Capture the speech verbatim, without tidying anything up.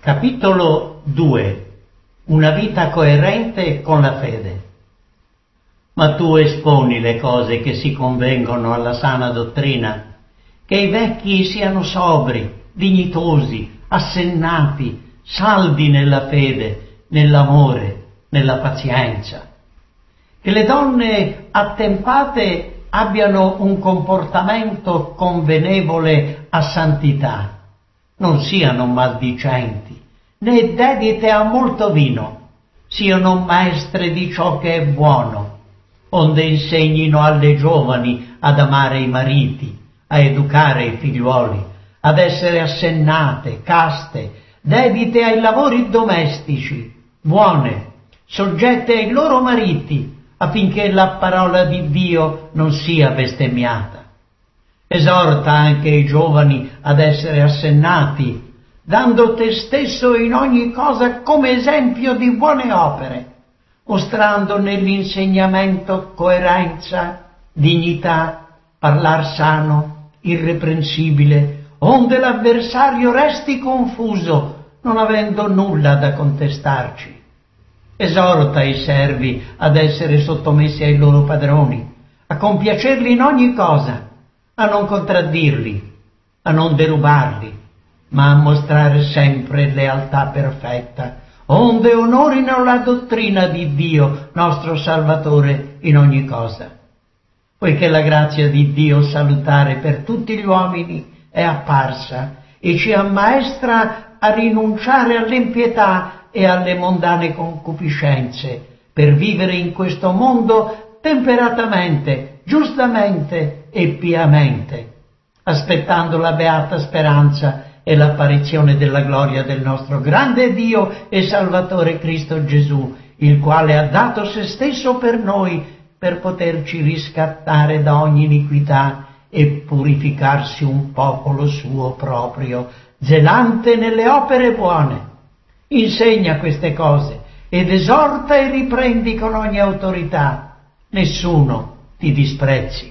Capitolo due. Una vita coerente con la fede. Ma tu esponi le cose che si convengono alla sana dottrina, che i vecchi siano sobri, dignitosi, assennati, saldi nella fede, nell'amore, nella pazienza. Che le donne attempate abbiano un comportamento convenevole a santità, non siano maldicenti, né dedite a molto vino, siano maestre di ciò che è buono, onde insegnino alle giovani ad amare i mariti, a educare i figliuoli, ad essere assennate, caste, dedite ai lavori domestici, buone, soggette ai loro mariti, affinché la parola di Dio non sia bestemmiata. Esorta anche i giovani ad essere assennati, dando te stesso in ogni cosa come esempio di buone opere, mostrando nell'insegnamento coerenza, dignità, parlar sano, irreprensibile, onde l'avversario resti confuso, non avendo nulla da contestarci. Esorta i servi ad essere sottomessi ai loro padroni, a compiacerli in ogni cosa, a non contraddirli, a non derubarli, ma a mostrare sempre lealtà perfetta, onde onorino la dottrina di Dio, nostro Salvatore, in ogni cosa. Poiché la grazia di Dio salutare per tutti gli uomini è apparsa e ci ammaestra a rinunciare all'impietà e alle mondane concupiscenze, per vivere in questo mondo temperatamente, giustamente e piamente, aspettando la beata speranza e l'apparizione della gloria del nostro grande Dio e Salvatore Cristo Gesù, il quale ha dato se stesso per noi, per poterci riscattare da ogni iniquità e purificarsi un popolo suo proprio, zelante nelle opere buone. Insegna queste cose ed esorta e riprendi con ogni autorità. Nessuno ti disprezzi.